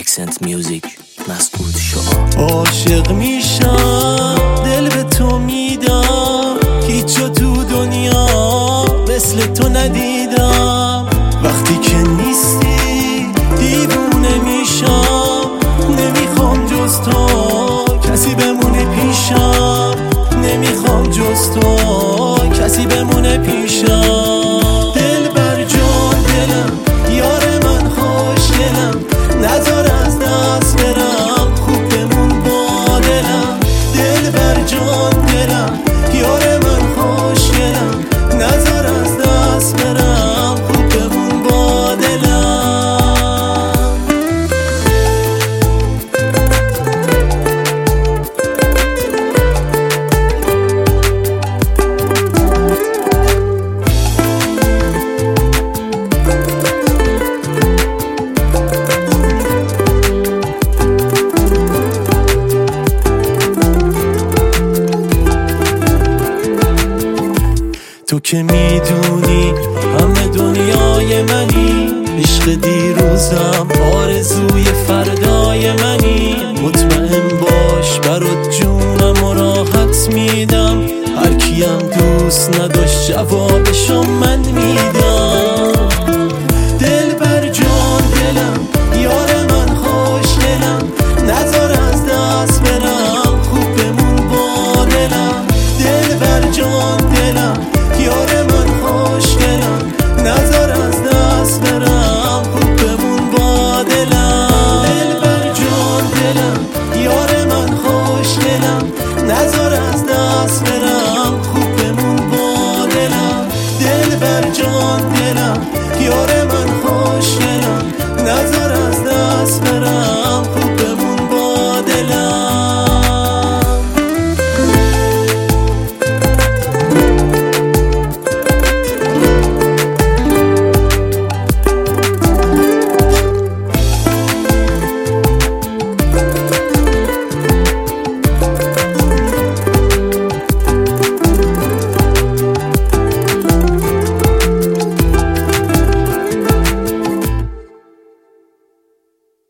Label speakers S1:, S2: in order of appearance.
S1: Accent Music مسعود شعار.
S2: عاشق میشم دل به تو میدم، هیچ جا تو دنیا مثل تو ندیدم. وقتی که نیستی دیوونه میشم، نمیخوام جز تو کسی بمونه پیشم، نمیخوام جز تو کسی بمونه پیشم. دل بر جان دلم یار من خوشگلم، نذار از دست برم، خوب بمون با دلم. دل بر جان دلم یار من خوشگلم، نذار از دست برم، خوب بمون با دلم. تو که میدونی همه دنیای منی، عشق دیروزم آرزوی فردای منی. مطمئن باش برات جونم و راحت میدم، هر کیم دوست نداشت جوابشو من